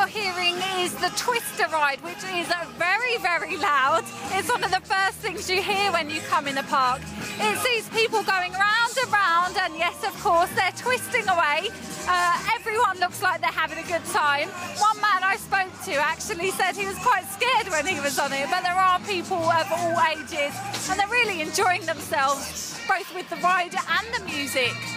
you're hearing is the Twister ride, which is very, very loud. It's one of the first things you hear when you come in the park. It sees people going round and round, and yes, of course, they're twisting away. Everyone looks like they're having a good time. One man I spoke to actually said he was quite scared when he was on it, but there are people of all ages, and they're really enjoying themselves, both with the ride and the music.